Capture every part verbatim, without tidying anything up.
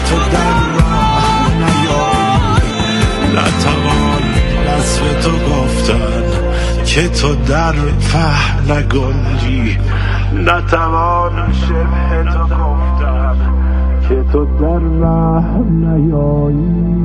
تو در راه نیایی، نتوان نصف تو گفتن که تو در فهم نگنجی، نتوان شبه تو گفتن که تو در رحم نیایی.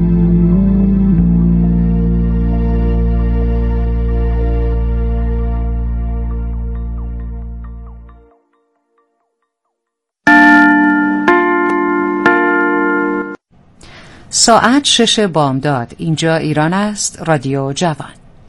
ساعت شش بامداد. اینجا ایران است. رادیو جوان.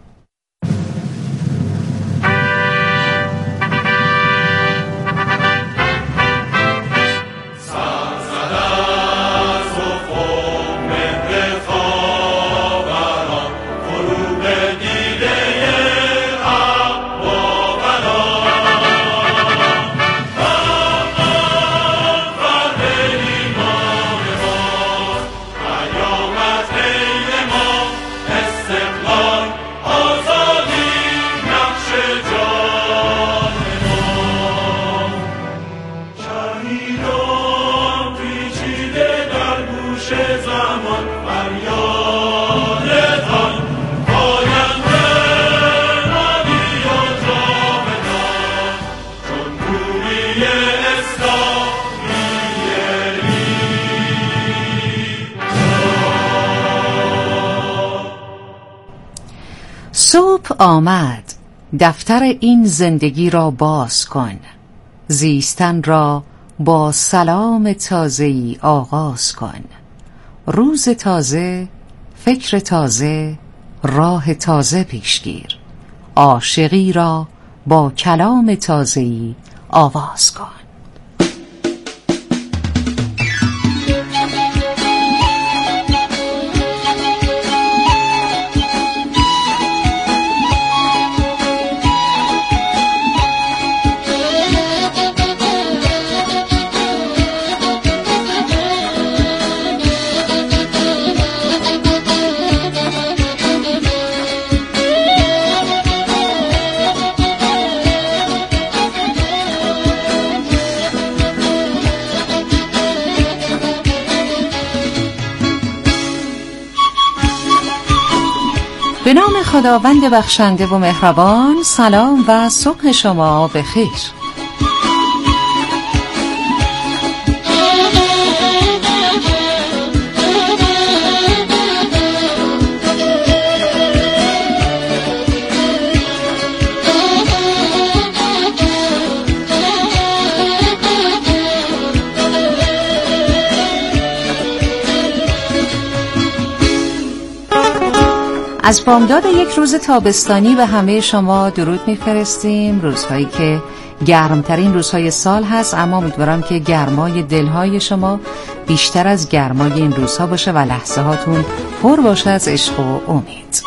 صبح آمد، دفتر این زندگی را باز کن، زیستن را با سلام تازه‌ای آغاز کن. روز تازه، فکر تازه، راه تازه پیشگیر، عاشقی را با کلام تازه‌ای آواز کن. به نام خداوند بخشنده و مهربان. سلام و صبح شما بخیر. از بامداد یک روز تابستانی به همه شما درود میفرستیم. روزهایی که گرمترین روزهای سال هست، اما امیدوارم که گرمای دلهای شما بیشتر از گرمای این روزها باشه و لحظه هاتون پر باشه از عشق و امید.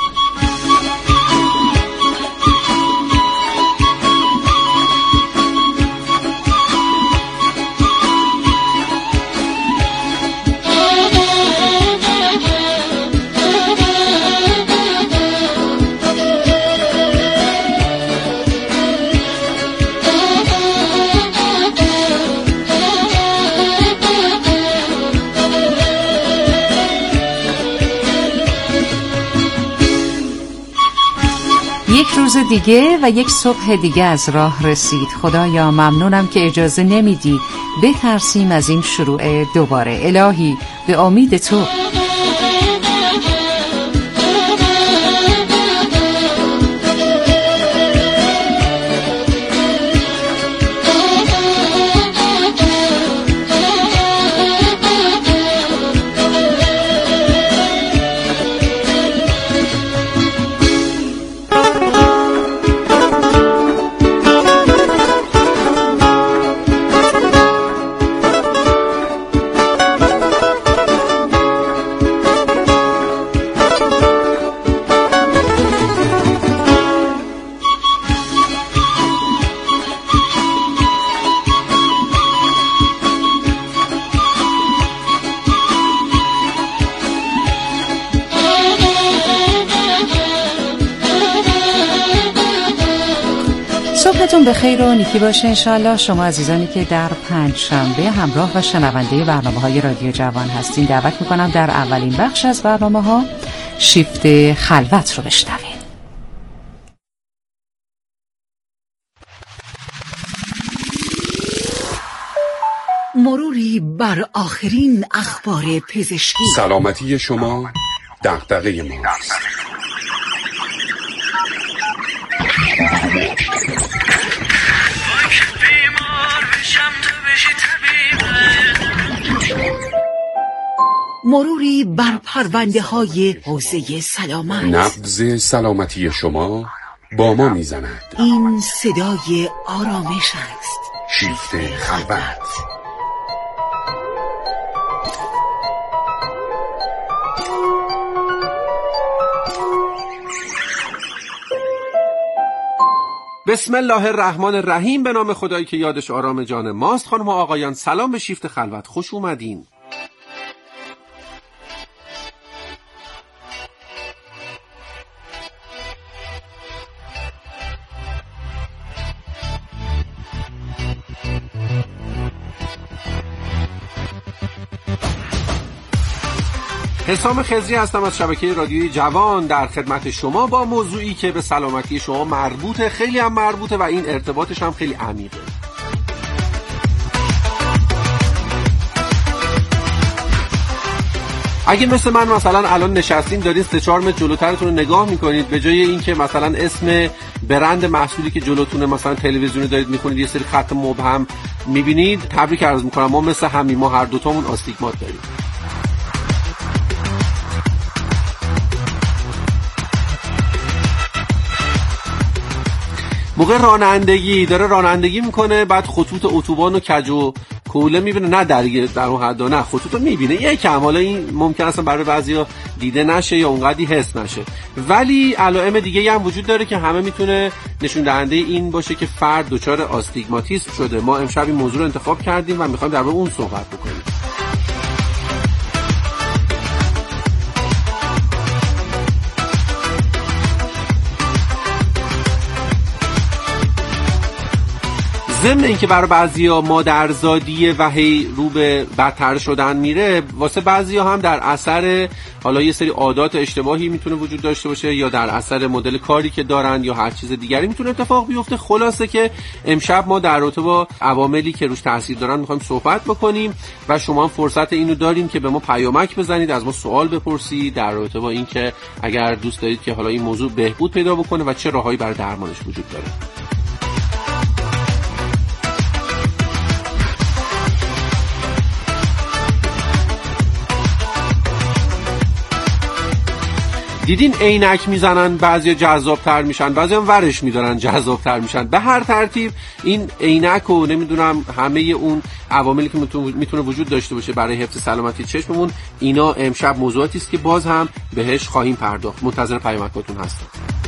یک روز دیگه و یک صبح دیگه از راه رسید. خدایا ممنونم که اجازه نمیدی بترسیم از این شروع دوباره. الهی به امید تو. حالتون به خیر و نیکی باشه انشالله. شما عزیزانی که در پنج شنبه همراه و شنونده برنامه های رادیو جوان هستین، دعوت میکنم در اولین بخش از برنامه ها شیفت خلوت رو بشنوید. مروری بر آخرین اخبار پزشکی. سلامتی شما دغدغه ماست. مروری بر پرونده های حوزه سلامت. نبض سلامتی شما با ما میزند. این صدای آرامش است. شیفت خلوت. بسم الله الرحمن الرحیم. به نام خدایی که یادش آرام جان ماست. خانم و آقایان سلام به شیفت خلوت، خوش اومدین. حسام خضری هستم از شبکه رادیوی جوان در خدمت شما با موضوعی که به سلامتی شما مربوطه، خیلی هم مربوطه و این ارتباطش هم خیلی عمیقه. اگه مثل من مثلا الان نشستین دارین سه چهار متر جلوترتون رو نگاه میکنید، به جای اینکه مثلا اسم برند محصولی که جلوتونه مثلا تلویزیونی دارید میخونید یه سری خط مبهم میبینید، تبریک عرض میکنم، ما مثل همین ما هر دوتامون آستیگمات داریم. موقع رانندگی داره رانندگی میکنه، بعد خطوط اتوبان و کج و کوله میبینه، نه در در اون حد نه، خطوط رو میبینه یکم، حالا این ممکن است برای بعضیا دیده نشه یا اونقدی حس نشه، ولی علائم دیگه هم وجود داره که همه میتونه نشون دهنده این باشه که فرد دچار آستیگماتیسم شده. ما امشب این موضوع رو انتخاب کردیم و میخوایم درباره اون صحبت بکنیم. ضمن اینکه برای بعضیا مادرزادیه و هی رو به بدتر شدن میره، واسه بعضیا هم در اثر حالا یه سری عادات اشتباهی میتونه وجود داشته باشه یا در اثر مدل کاری که دارن یا هر چیز دیگری میتونه اتفاق بیفته. خلاصه که امشب ما در رابطه با عواملی که روش تاثیر دارن میخوایم صحبت بکنیم و شما هم فرصت اینو دارین که به ما پیامک بزنید، از ما سوال بپرسید در رابطه با اینکه اگر دوست دارید که حالا این موضوع بهبود پیدا بکنه و چه راههایی برای درمانش وجود داره. دیدین عینک میزنن بعضیا جذاب‌تر میشن، بعضیا هم ورش میدارن جذاب‌تر میشن. به هر ترتیب این عینک و نمیدونم همه اون عواملی که میتونه وجود داشته باشه برای حفظ سلامتی چشممون، اینا امشب موضوعاتی است که باز هم بهش خواهیم پرداخت. منتظر پیامکاتون هستم.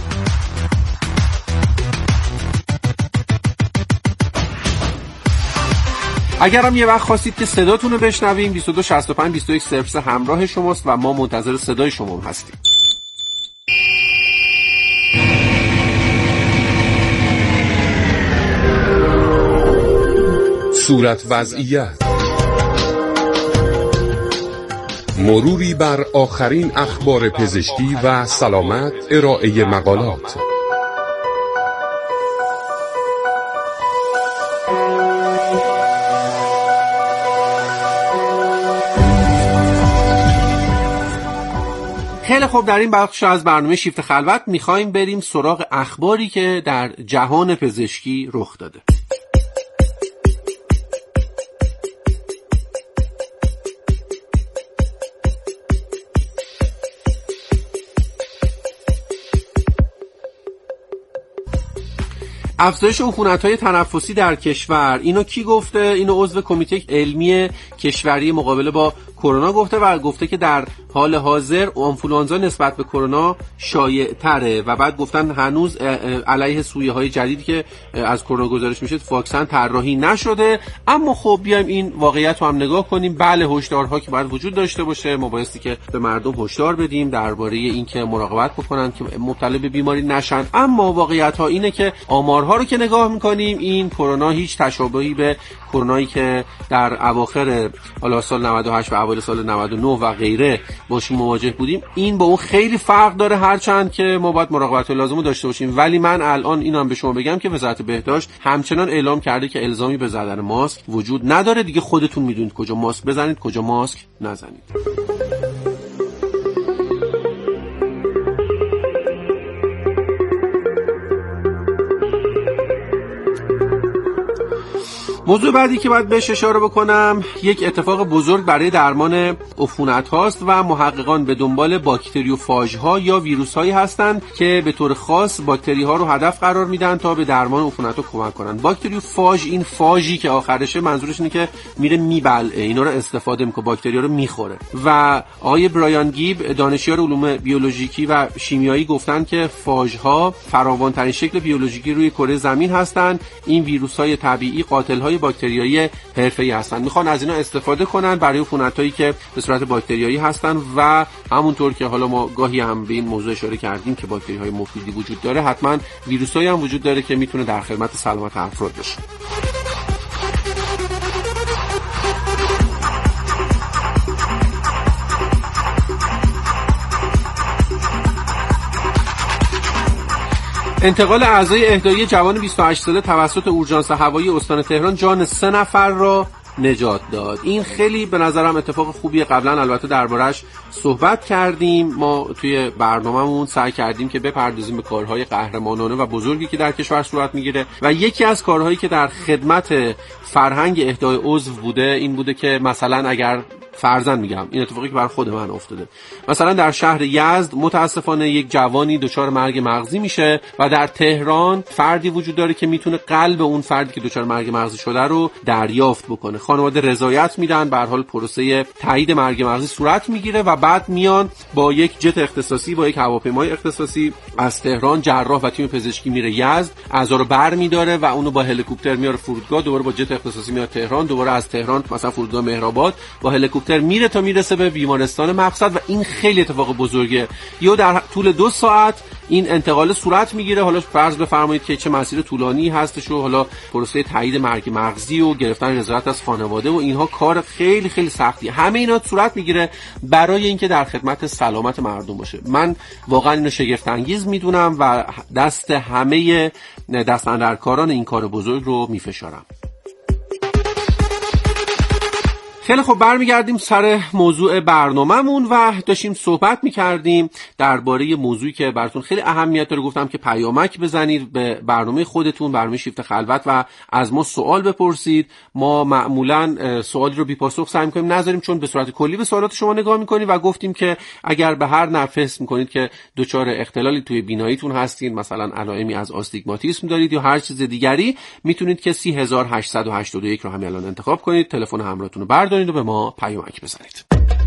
اگر هم یه وقت خواستید که صداتون رو بشنویم، بیست و دو شصت و پنج بیست و یک صفر سه همراه شماست و ما منتظر صدای شما هم هستیم. صورت وضعیت، مروری بر آخرین اخبار پزشکی و سلامت، ارائه مقالات. خیلی خوب، در این بخش از برنامه شیفت خلوت میخوایم بریم سراغ اخباری که در جهان پزشکی رخ داده. افزایش عفونت‌های تنفسی در کشور، اینو کی گفته؟ اینو عضو کمیته علمی کشوری مقابله با کرونا گفته و گفته که در حال حاضر آنفولانزا نسبت به کرونا شایع تره و بعد گفتن هنوز علیه سویه های جدیدی که از کرونا گزارش میشه واکسن طراحی نشده. اما خب بیایم این واقعیت رو هم نگاه کنیم. بله هشدارها که باید وجود داشته باشه، ما بایستی که به مردم هشدار بدیم درباره اینکه مراقبت بکنن که مبتلا به بیماری نشن. اما واقعیت ها اینه که آمارها رو که نگاه میکنیم این کرونا هیچ تشابهی به کرونایی که در اواخر حالا سال نود و هشت و اوایل سال نود و نه و غیره باشیم مواجه بودیم، این با اون خیلی فرق داره، هرچند که ما باید مراقبت لازم رو داشته باشیم. ولی من الان اینم به شما بگم که وزارت بهداشت همچنان اعلام کرده که الزامی به زدن ماسک وجود نداره. دیگه خودتون میدونید کجا ماسک بزنید کجا ماسک نزنید. موضوع بعدی که باید بهش اشاره بکنم یک اتفاق بزرگ برای درمان عفونت هاست و محققان به دنبال باکتریوفاژ ها یا ویروس هایی هستند که به طور خاص باکتری ها رو هدف قرار میدن تا به درمان عفونت ها کمک کنن. باکتریوفاژ این فاژی که آخرشه منظورش اینه که میره میبلعه، اینا رو استفاده میکنه، باکتری ها رو میخوره. و آقای برایان گیب دانشیار علوم بیولوژیکی و شیمیایی گفتن که فاژ ها فراوان ترین شکل بیولوژیکی روی کره زمین هستند. این ویروس های طبیعی قاتل های باکتریایی حرفه‌ای هستن، میخوان از اینا استفاده کنن برای عفونتایی که به صورت باکتریایی هستن و همونطور که حالا ما گاهی هم به این موضوع اشاره کردیم که باکتری‌های مفیدی وجود داره، حتما ویروسایی هم وجود داره که میتونه در خدمت سلامت افراد باشه. انتقال اعضای اهدایی جوان بیست و هشت ساله توسط اورژانس هوایی استان تهران جان سه نفر را نجات داد. این خیلی به نظرم اتفاق خوبیه. قبلا البته دربارش صحبت کردیم. ما توی برنامه‌مون سعی کردیم که بپردازیم به کارهای قهرمانانه و بزرگی که در کشور صورت میگیره و یکی از کارهایی که در خدمت فرهنگ اهدای عضو بوده این بوده که مثلا اگر فرضاً میگم این اتفاقی که بر خود من افتاده، مثلا در شهر یزد متاسفانه یک جوانی دچار مرگ مغزی میشه و در تهران فردی وجود داره که میتونه قلب اون فردی که دچار مرگ مغزی شده رو دریافت بکنه. خانواده رضایت میدن، به هر حال پروسه تایید مرگ مغزی صورت میگیره و بعد میان با یک جت اختصاصی با یک هواپیمای اختصاصی از تهران جراح و تیم پزشکی میره یزد، اعضا رو برمی‌داره و اونو با هلیکوپتر میاره فرودگاه، دوباره با جت اختصاصی میاد تهران، دوباره از تهران مثلا فرودگاه مهرآباد با هلیکوپتر میره تا میرسه به بیمارستان مقصد و این خیلی اتفاق بزرگه. یا در طول دو ساعت این انتقال صورت میگیره. حالا فرض بفرمایید که چه مسیر طولانی هستش و حالا پروسه تایید مرگ مغزی و گرفتن رضایت از خانواده و اینها کار خیلی خیلی سختی. همه اینا صورت میگیره برای اینکه در خدمت سلامت مردم باشه. من واقعا اینو شگفت انگیز میدونم و دست همه دست اندرکاران این کار بزرگ رو میفشارم. خیلی خب، برمیگردیم سر موضوع برنامه‌مون و داشتیم صحبت می‌کردیم درباره موضوعی که براتون خیلی اهمیت داره. گفتم که پیامک بزنید به برنامه خودتون، برنامه شیفت خلوت و از ما سوال بپرسید. ما معمولاً سوالی رو بی پاسخ سعی می‌کنیم نذاریم، چون به صورت کلی به سوالات شما نگاه می‌کنیم و گفتیم که اگر به هر نحو حس می‌کنید که دچار اختلالی توی بیناییتون هستین، مثلا علائمی از آستیگماتیسم دارید یا هر چیز دیگری، میتونید که سی هزار و هشتصد و هشتاد و یک رو همین الان انتخاب کنید، تلفن همراهتون رو بردارید و به ما پیامک بزنید.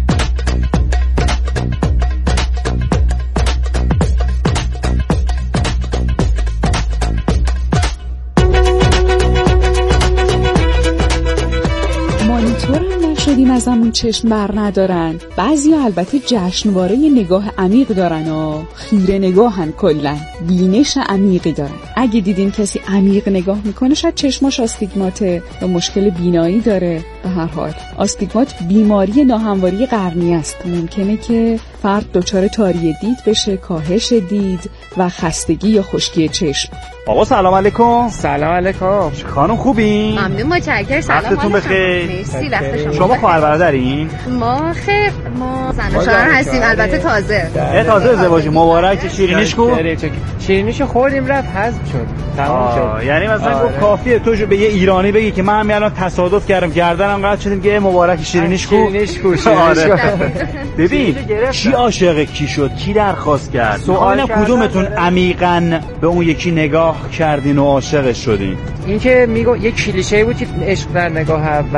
شدیم از همون چشم بر ندارن. بعضی البته جشنواره نگاه عمیق دارن و خیره نگاهن، کلن بینش عمیقی دارن. اگه دیدین کسی عمیق نگاه میکنه شاید چشماش آستیگماته یا مشکل بینایی داره. به هر حال آستیگمات بیماری ناهمواری قرنی است. ممکنه که فرد دچار تاری دید بشه، کاهش دید و خستگی یا خشکی چشم. آقا سلام علیکم. سلام علیکم. خانم خوبین؟ ممنون، متشکرم. سلام وقتتون بخیر. مرسی. وقت شما. شما خواهر برادرین؟ ما خیر، ما زن و شوهر هستیم، البته تازه. اه تازه ازدواج مبارک. شیرینیش کو؟ شیرینیشو خوردیم رفت حذف شد. تمام شد. یعنی مثلا گفت کافیه تو به یه ایرانی بگی که من همین الان تصادف کردم گردنم قطع شدیم که مبارک شیرینیش کو؟ شیرینیش کو. ببین کی عاشق کی شد، کی درخواست کرد؟ سوال کدومتون عمیقاً به اون یکی نگاه کردین و عاشق شدین؟ این که میگه یک کلیشه بود که عشق در نگاه اول،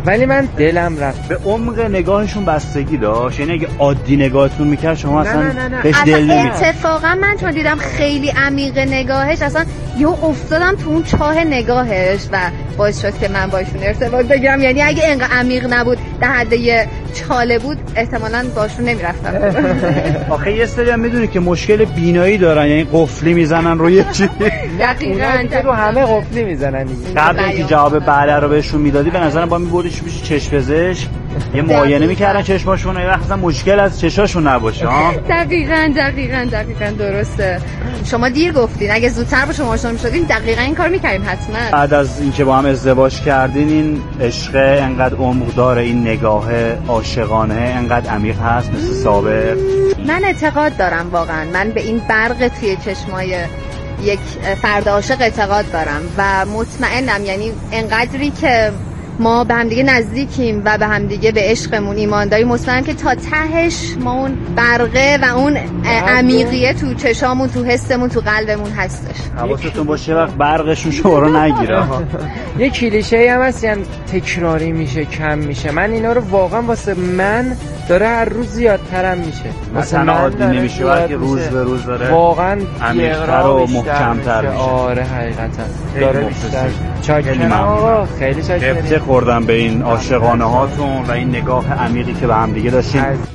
ولی من دلم رفت. به عمق نگاهشون بستگی داشت، یعنی اگه عادی نگاهتون میکرد شما اصلا نه نه نه بهش اصلا دل نمیدید. اتفاقا من چون دیدم خیلی عمیق نگاهش، اصلا یه افتادم تو اون چاه نگاهش و باعث شد که من باشون ارتباط بگیرم. یعنی اگه اینقدر عمیق نبود، در حد یه چاله بود، احتمالاً باشون نمیرفتم. آخه یه سری هم میدونی که مشکل بینایی دارن، یعنی قفلی میزنن روی چی. دقیقاً رو همه قفلی میزنن دیگه. قبل اینکه جواب بله رو بهشون میدادی به نظرم با میبردیش پیش چشم پزشک، یه معاینه میکردن چشماشون، یه وقت مشکل از چشاشون نباشه. ها دقیقاً دقیقاً دقیقاً درسته. شما دیر گفتین، اگه زودتر با شما آشنا می‌شدین دقیقاً این کار می‌کردیم حتما. بعد از اینکه با هم ازدواج کردین این عشق انقدر عمق داره، این نگاه عاشقانه انقدر عمیق هست مثل سابق؟ من اعتقاد دارم واقعاً، من به این برق توی چشمای یک فرد عاشق اعتقاد دارم و مطمئنم، یعنی انقدری که ما به هم دیگه نزدیکیم و به هم دیگه به عشقمون ایمان داریم، مطمئنم که تا تهش ما اون برقه و اون عمیقیه تو چشامون، تو حسمون، تو قلبمون هستش. حواستون باشه وقت برقشون شما رو نگیره. یه کلیشه‌ای هم هست، یعنی تکراری میشه، کم میشه. من اینا رو واقعا واسه من داره هر روز زیادترم میشه. مثلا عادی نمیشه وقتی روز به روز داره واقعا عمیق‌تر و محکم‌تر میشه. آره حقیقتا داره بیشتر. چاکرم آقا، خیلی چاکرم. خوردم به این عاشقانه هاتون و این نگاه عمیقی که به هم دیگه داشتیم.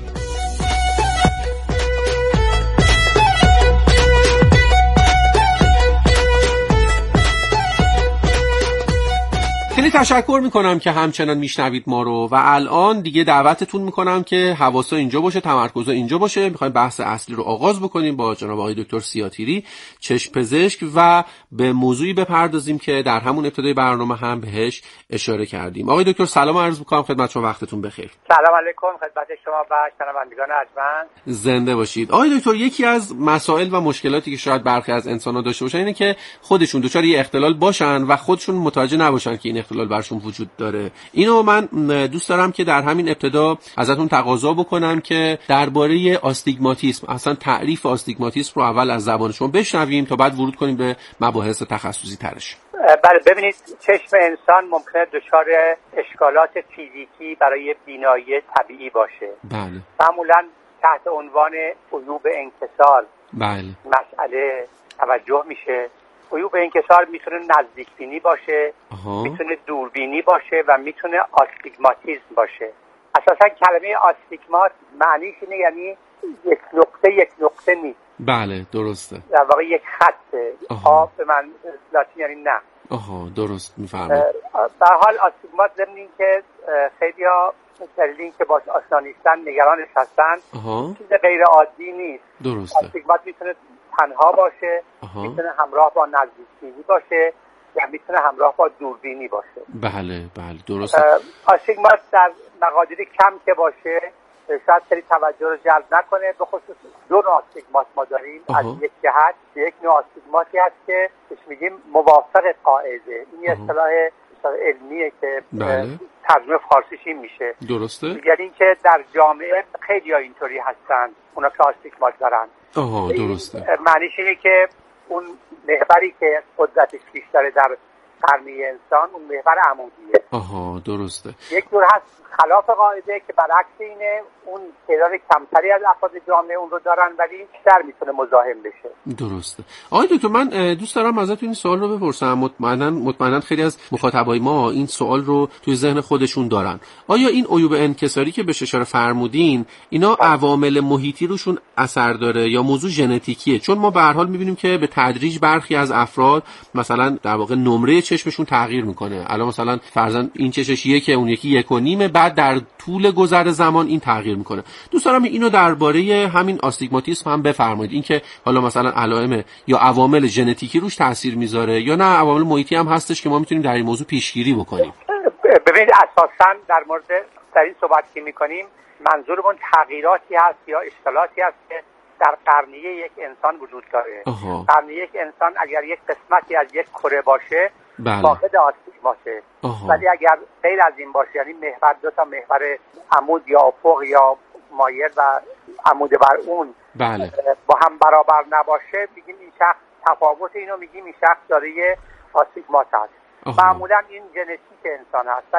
خیلی تشکر میکنم که همچنان میشنوید ما رو و الان دیگه دعوتتون میکنم که حواسا اینجا باشه، تمرکزا اینجا باشه. میخوایم بحث اصلی رو آغاز بکنیم با جناب آقای دکتر سیاتیری، چشم پزشک، و به موضوعی بپردازیم که در همون ابتدای برنامه هم بهش اشاره کردیم. آقای دکتر سلام عرض میکنم خدمت شما، وقتتون بخیر. سلام علیکم خدمت شما و شنوندگان ارجمند. زنده باشید. آقای دکتر، یکی از مسائل و مشکلاتی که شاید برخی از انسان‌ها داشته باشن اینه که خودشون دچار یه اختلال باشن و خودشون متوجه نباشن که این اختلال برشون وجود داره. اینو من دوست دارم که در همین ابتدا ازتون تقاضا بکنم که درباره آستیگماتیسم، اصلا تعریف آستیگماتیسم رو اول از زبان شما بشنویم تا بعد ورود کنیم به مباحث تخصصی ترش. بله، ببینید چشم انسان ممکنه دچار اشکالات فیزیکی برای بینایی طبیعی باشه. بله. معمولا تحت عنوان عیوب انکسار بله مسئله توجه میشه. عیوب انکسار میتونه نزدیک بینی باشه، آها. میتونه دوربینی باشه و میتونه آستیگماتیسم باشه. اساسا کلمه آستیگمات معنیش اینه یعنی یک نقطه یک نقطه نیست. بله درسته. در واقع یک خطه. آ به من لاتین یعنی نه. آها درست میفرمایید. به هر حال آستیگمات ضمن این که خیلی‌ها دلیل این که باش آشنا نیستن نگرانش هستن، چیز غیر عادی نیست. درسته. آستیگمات میتونه تنها باشه، آها. میتونه همراه با نزدیکبینی باشه یا میتونه همراه با دوربینی باشه. بله بله درسته. آستیگمات در مقادیر کم که باشه شاید خیلی توجه رو جلب نکنه. به خصوص دو نوع آستیگمات ما داریم. آها. از یک جهت یک نوع آستیگماتی هست که بهش میگیم موافق قاعده. این یه اصطلاح علمیه که بله. ترجمه فارسیش این میشه. درسته. یعنی اینکه در جامعه خیلی ها اینطوری هستن، اونا که آستیگمات دارن. آها درسته. معنیش اینه که اون محوری که قدرتش بیشتره در قرنه انسان اون محور عمودیه. آها درسته. یک دور هست خلاف قاعده که برعکس اینه، اون تعداد کمتری از افراد جامعه اون رو دارن ولی بیشتر میتونه مزاحم بشه. درسته. آقای دکتر من دوست دارم ازتون این سوال رو بپرسم. مطمئنا مطمئنا خیلی از مخاطبای ما این سوال رو توی ذهن خودشون دارن. آیا این عیوب انکساری که بهش اشاره فرمودین اینا عوامل محیطی روشون اثر داره یا موضوع ژنتیکیه؟ چون ما به هر حال می‌بینیم که به تدریج برخی از افراد مثلا در واقع نمره چشمشون تغییر میکنه. الان مثلا فرضاً این چشش یکه، اون یکی یک و نیمه، بعد در طول گذر زمان این تغییر میکنه. دوست دارم اینو درباره همین آستیگماتیسم هم بفرمایید، اینکه حالا مثلا علائم یا عوامل ژنتیکی روش تاثیر میذاره یا نه عوامل محیطی هم هستش که ما میتونیم در این موضوع پیشگیری بکنیم. ببینید اساساً در مورد در این صحبت که میکنیم منظورمون تغییراتی هست یا اشکالاتی هست که در قرنیه یک انسان وجود داره. قرنیه یک انسان اگر یک قسمتی از یک کره باشه فاقد آستیگماته، ولی اگر غیر از این باشه یعنی محور دو تا محور عمود یا افق یا مایل و عمود بر اون بله. با هم برابر نباشه میگیم این شخص تفاوت اینو میگیم این شخص داره یه آستیگمات هست. معمولا این ژنتیک انسان هست ولی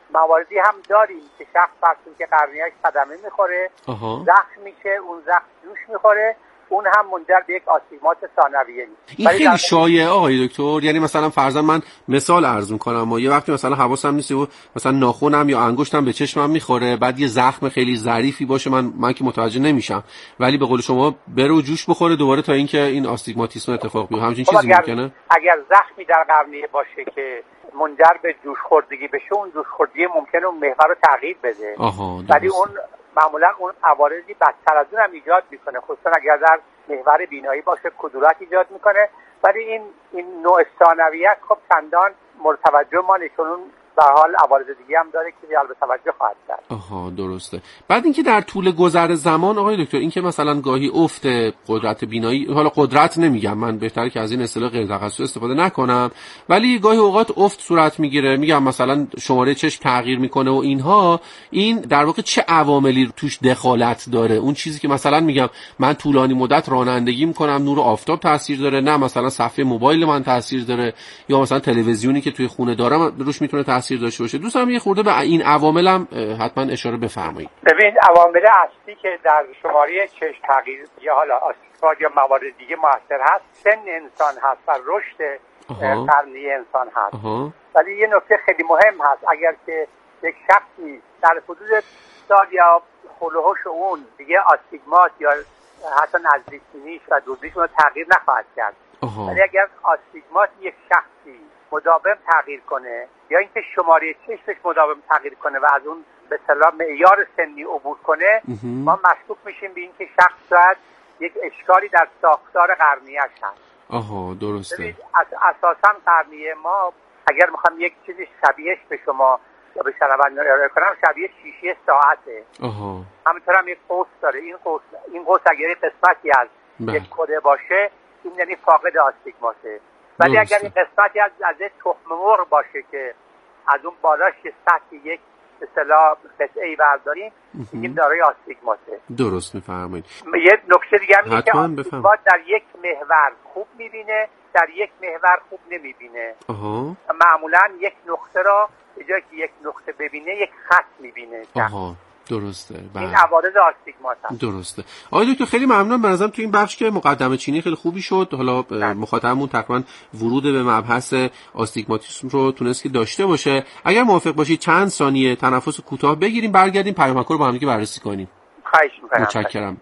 مواردی هم داریم که شخص فرض که قرنیه‌اش صدمه میخوره، زخم میشه، اون زخم جوش میخوره، اون هم منجر به یک آستیگمات ثانویه میشه. این خیلی شایعه آقای دکتر، یعنی مثلا فرضاً من مثال عرض میکنم و یه وقتی مثلا حواسم نیست و مثلا ناخنم یا انگشتم به چشمم میخوره، بعد یه زخم خیلی ظریفی باشه، من من که متوجه نمیشم، ولی به قول شما بره و جوش بخوره دوباره تا اینکه این آستیگماتیسم اتفاق بیفته. همچین چیزی اگر ممکنه؟ اگر زخمی در قرنیه باشه که منجر به جوش خوردگی بشه، اون جوش خوردگی ممکنه اون محور رو تغییر بده، ولی اون معمولا اون عوارضی بدتر از اون هم ایجاد میکنه، خصوصا اگر در محور بینایی باشه کدورت ایجاد میکنه. ولی این این نوع ثانویت خب چندان مرتوجه ما نشون، اون به حال عوارض دیگه هم داره که جلب توجه خواهد کرد. آها درسته. بعد اینکه در طول گذر زمان آقای دکتر، اینکه مثلا گاهی افت قدرت بینایی، حالا قدرت نمیگم، من بهتره که از این اصطلاح غیر تخصصی استفاده نکنم، ولی گاهی اوقات افت صورت میگیره، میگم مثلا شماره چشم تغییر میکنه و اینها، این در واقع چه عواملی توش دخالت داره؟ اون چیزی که مثلا میگم من طولانی مدت رانندگی میکنم، نور آفتاب تاثیر داره، نه مثلا صفحه موبایل من تاثیر داره، یا مثلا تلویزیونی که توی خونه دارم روش میتونه تاثیر داشته باشه. دوستم یه خورده به این عوامل هم حتما اشاره بفرمایید. ببین عوامل اصلی که در شماره چشم تغییر یا حالا آستیگمات یا موارد دیگه موثر هست، سن انسان هست و رشد قرنیه انسان هست. آها. ولی یه نکته خیلی مهم هست، اگر که یک شخصی در حدود سال یا خلوهوش اون دیگه آستیگمات یا حتی نزدیکبینیش و دوربینیش رو تغییر نخواهد کرد. آها. ولی اگر آستیگمات یک شخصی مداوم تغییر کنه یا اینکه شماره چشمش مداوم تغییر کنه و از اون به اصطلاح معیار سنی عبور کنه، ما مشکوک میشیم به اینکه شخص شاید یک اشکالی در ساختار قرنیه‌اش هست. آها درسته. اساساً قرنیه ما اگر میخوام یک چیزی شبیهش به شما یا به شنوندگان ارائه کنم، شبیه شیشه ساعته. آها. همینطور هم یک قوس داره. این قوس این قوس اگر یک قسمتی از یک کده باشه، این یعنی فاقد آستیگماته. ولی اگر این قسمتی از از تخم مرغ باشه که از اون بالاش یه سطح یک به اصطلاح قطعه‌ای برداریم، میگیم دارای آستیگماته. درست میفرمایید. یه نکته دیگه هم اینه که آستیگمات در یک محور خوب میبینه، در یک محور خوب نمیبینه. آها. معمولا یک نقطه را به جای که یک نقطه ببینه، یک خط میبینه. آها. درسته. این عوارض آستیگمات هست. درسته. آقای دکتر خیلی ممنونم، به نظرم تو این بخش که مقدمه چینی خیلی خوبی شد. حالا مخاطبمون تقریبا ورود به مبحث آستیگماتیسم رو تونست که داشته باشه. اگر موافق باشید چند ثانیه تنفس کوتاه بگیریم، برگردیم پیامک رو با هم دیگه بررسی کنیم. خواهش می‌کنم. متشکرم.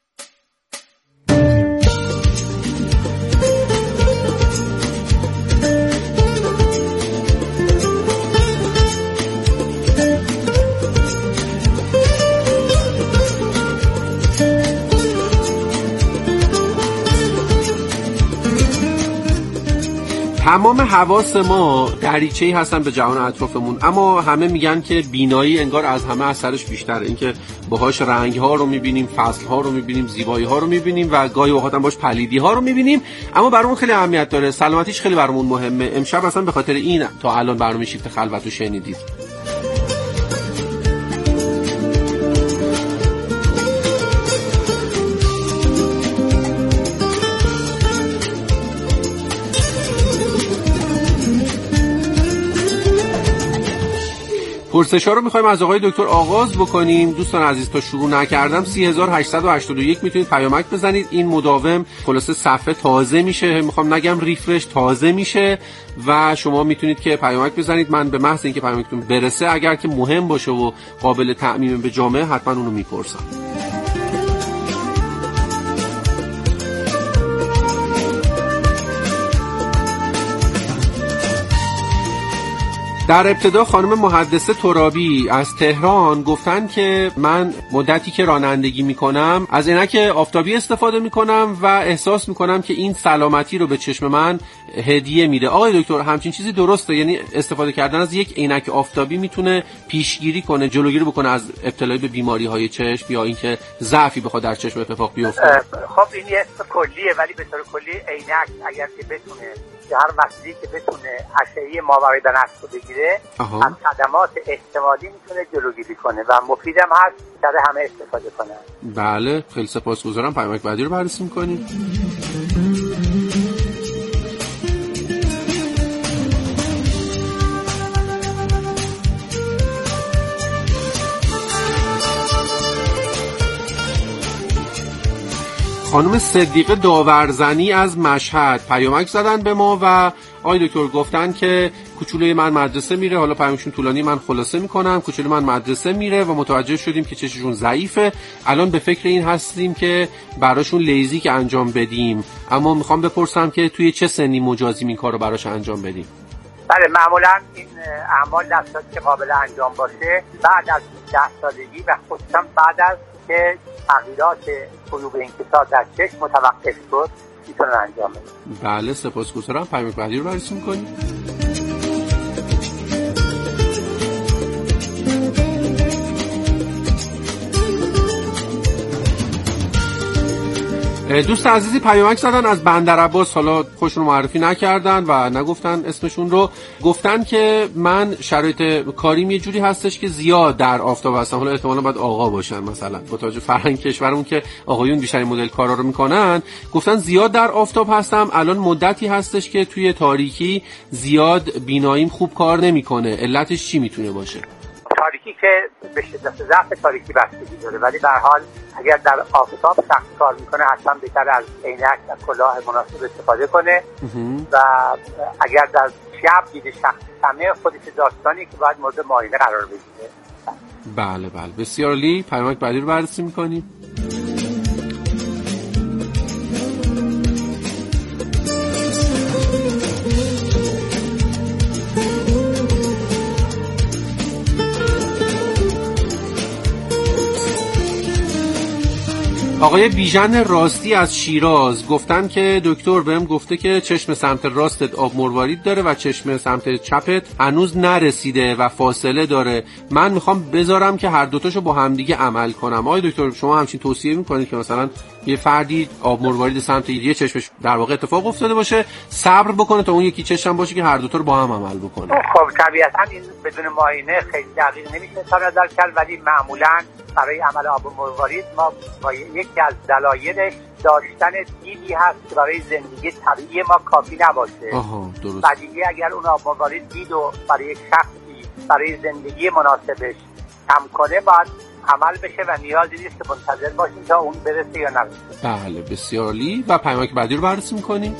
تمام حواس ما دریچه‌ای هستن به جهان اطرافمون، اما همه میگن که بینایی انگار از همه اثرش بیشتره، اینکه باهاش رنگ‌ها رو می‌بینیم، فصل‌ها رو می‌بینیم، زیبایی‌ها رو می‌بینیم و گاهی اوقات هم باهاش پلیدی‌ها رو می‌بینیم، اما برامون خیلی اهمیت داره، سلامتیش خیلی برامون مهمه. امشب اصلا به خاطر این تا الان برنامه شیفت خلوت رو شنیدید. پرسش‌ها رو می‌خوایم از آقای دکتر آغاز بکنیم. دوستان عزیز تا شروع نکردم سی هزار و هشتصد و هشتاد و یک میتونید پیامک بزنید. این مداوم خلاصه صفحه تازه میشه، میخوام نگم ریفرش تازه میشه و شما میتونید که پیامک بزنید. من به محض اینکه پیامکتون برسه، اگر که مهم باشه و قابل تعمیم به جامعه، حتما اونو میپرسم. در ابتدا خانم محدثه ترابی از تهران گفتن که من مدتی که رانندگی میکنم از عینک آفتابی استفاده میکنم و احساس میکنم که این سلامتی رو به چشم من هدیه میده. آقای دکتر همچین چیزی درسته؟ یعنی استفاده کردن از یک عینک آفتابی میتونه پیشگیری کنه، جلوگیری بکنه از ابتلا به بیماری های چشم یا اینکه ضعفی بخواد در چشم اتفاق بیفته؟ خب این یه اسم کلیه، ولی به طور کلی عینک اگر که بتونه که هر وسیله‌ای که بتونه اشعه ماورای بنفش رو بگیره، از خدمات احتمالی میتونه جلوگیری کنه و مفیدم هست که همه استفاده کنن. بله خیلی سپاسگزارم. پیامک بعدی رو بررسی می‌کنیم. خانم صدیقه داورزنی از مشهد پیامک زدن به ما و آقای دکتر گفتن که کوچولوی من مدرسه میره، حالا پیامشون طولانی من خلاصه میکنم، کوچولوی من مدرسه میره و متوجه شدیم که چششون ضعیفه. الان به فکر این هستیم که براشون لیزیک انجام بدیم، اما میخوام بپرسم که توی چه سنی مجازیم این کارو براش انجام بدیم؟ بله، معمولا این اعمال در صورتی که قابل انجام باشه بعد از ده سالگی و خصوصا بعد از که تغییرات غیوب انکسار در چشم متوقف شد میتونن انجام بدن. بله، سپاسگزارم. پیام بعدی رو بررسی می‌کنیم. دوست عزیزی پیامک زدن از بندرعباس، حالا خودشون رو معرفی نکردن و نگفتن اسمشون رو. گفتن که من شرایط کاریم یه جوری هستش که زیاد در آفتاب هستم، حالا احتمالاً باید آقا باشن مثلا با توجه فرهنگ کشورمون که آقایون بیشتر مدل کارا رو میکنن. گفتن زیاد در آفتاب هستم، الان مدتی هستش که توی تاریکی زیاد بیناییم خوب کار نمیکنه. علتش چی میتونه باشه؟ تاریکی که به شدت ضعف تاریکی بستگی داره، ولی به هر حال اگر در آفتاب سخت کار میکنه حتما بهتر از عینک و کلاه مناسب استفاده کنه و اگر در شب دید شخص سمه خودش داستانی که باید مورد معاینه قرار بگیره. بله بله، بسیار عالی. پیامک بعدی رو بررسی میکنیم. آقای بیژن راستی از شیراز گفتن که دکتر بهم گفته که چشم سمت راستت آب مروارید داره و چشم سمت چپت هنوز نرسیده و فاصله داره. من میخوام بذارم که هر دوتاشو با همدیگه عمل کنم. آقای دکتر شما همچین توصیه میکنید که مثلا یه فردی آب مروارید سمت یه چشمش در واقع اتفاق افتاده باشه، صبر بکنه تا اون یکی چشم باشه که هر دوتا رو با هم عمل بکنه؟ خب طبیعتا این بدون معاینه خیلی دقیق نمیشه تا نظر کرد، ولی معمولا برای عمل آب مروارید ما با یکی از دلایلش داشتن دیدی هست که برای زندگی طبیعی ما کافی نباشه. آها درست. بدیهی اگر اون آب مروارید دید و برای یک شخصی برای زندگی مناسبش کم کنه باید عمل بشه و نیازی نیست که منتظر باشیم تا اون برسه یا نرسه. بله بسیار عالی. و پیامک بعدی رو بررسی می‌کنیم.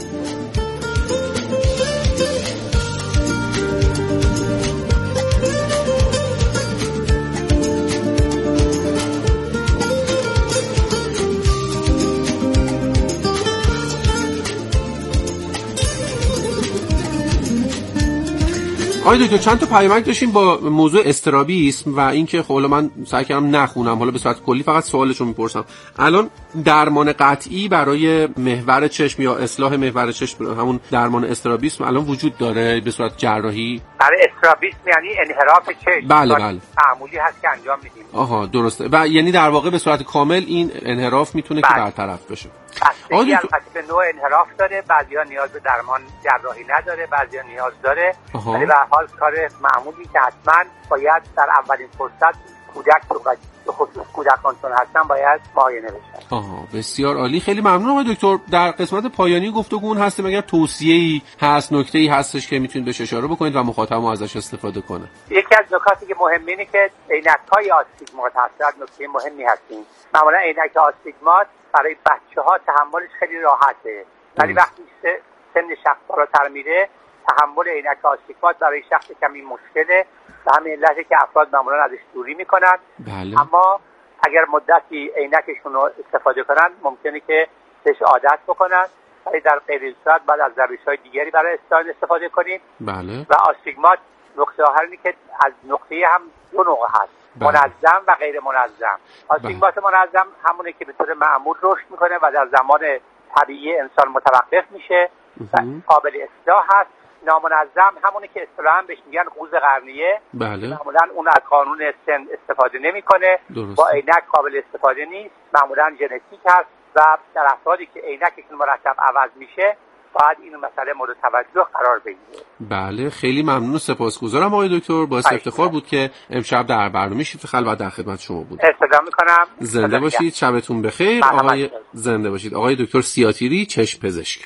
آقای دکتر چند تا پیامک داشتیم با موضوع استرابیسم و اینکه خب من سعی کردم نخونم، حالا به صورت کلی فقط سوالشو میپرسم. الان درمان قطعی برای محور چشم یا اصلاح محور چشم، همون درمان استرابیسم الان وجود داره به صورت جراحی؟ برای استرابیسم یعنی انحراف چشم. بله بله. معمولی هست که انجام میدیم. آها درسته. و یعنی در واقع به صورت کامل این انحراف میتونه بله. که برطرف بشه. بستگی البته به نوع انحراف داره، بعضیا نیاز به درمان جراحی نداره، بعضیا نیاز داره، ولی به هر حال کار معمولی که حتما باید در اولین فرصت کودک به خصوص کودکان چون هستن باید معاینه بشن. آها بسیار عالی، خیلی ممنون آقای دکتر. در قسمت پایانی گفتگومون هستیم، اگر توصیه‌ای هست، نکته‌ای هستش که میتونید بهش اشاره بکنید و مخاطب ازش استفاده کنه. یکی از نکاتی که مهمه اینه که عینک‌های آستیگمات هست، نکته مهمی هستین. معمولا عینک آستیگمات برای بچه‌ها تحملش خیلی راحته، ولی وقتی سن شخص بالاتر میره تحمل عینک آستیگمات برای شخص کمی مشکله و همین علته که افراد معمولا ازش دوری میکنن. بله. اما اگر مدتی عینکشون رو استفاده کنن ممکنه که بهش عادت بکنن، ولی در غیر صورت بعد از روش‌های دیگری برای استفاده استفاده کنیم. بله. و آستیگمات نقطه آخر اینه که از نقطه هم دو نوع هست. بله. منظم و غیر منظم. آستیگمات بله. منظم همونه که به طور معمول رشد میکنه و در زمان طبیعی انسان متوقف میشه و قابل اصلاح هست. نامنظم همونه که اصطلاحاً بهش میگن قوز قرنیه. بله. معمولاً اون از قانون سن استفاده نمیکنه، با عینک قابل استفاده نیست، معمولاً ژنتیک هست و در افرادی که عینکشون مرتب عوض میشه باید این مسئله مورد توجه قرار بگیره. بله خیلی ممنون و سپاسگزارم آقای دکتر، باعث افتخار بود که امشب در برنامه شیفت خلوت در خدمت شما بود. استفاده میکنم. زنده باشید، شبتون بخیر. آقای زنده باشید. آقای دکتر سیاتیری، چشم پزشک.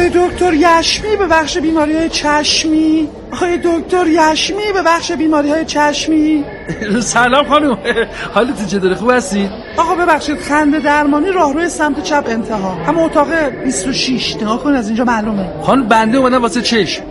آقای دکتر یشمی به بخش بیماری‌های چشمی. آقای دکتر یشمی به بخش بیماری‌های چشمی. سلام خانم، حالت چطوره؟ خوب هستید؟ آقا ببخشید، خنده درمانی راهروی سمت چپ انتها، اما اتاق بیست و شش. نگاه کن از اینجا معلومه. خانم بنده اومدم واسه چشم.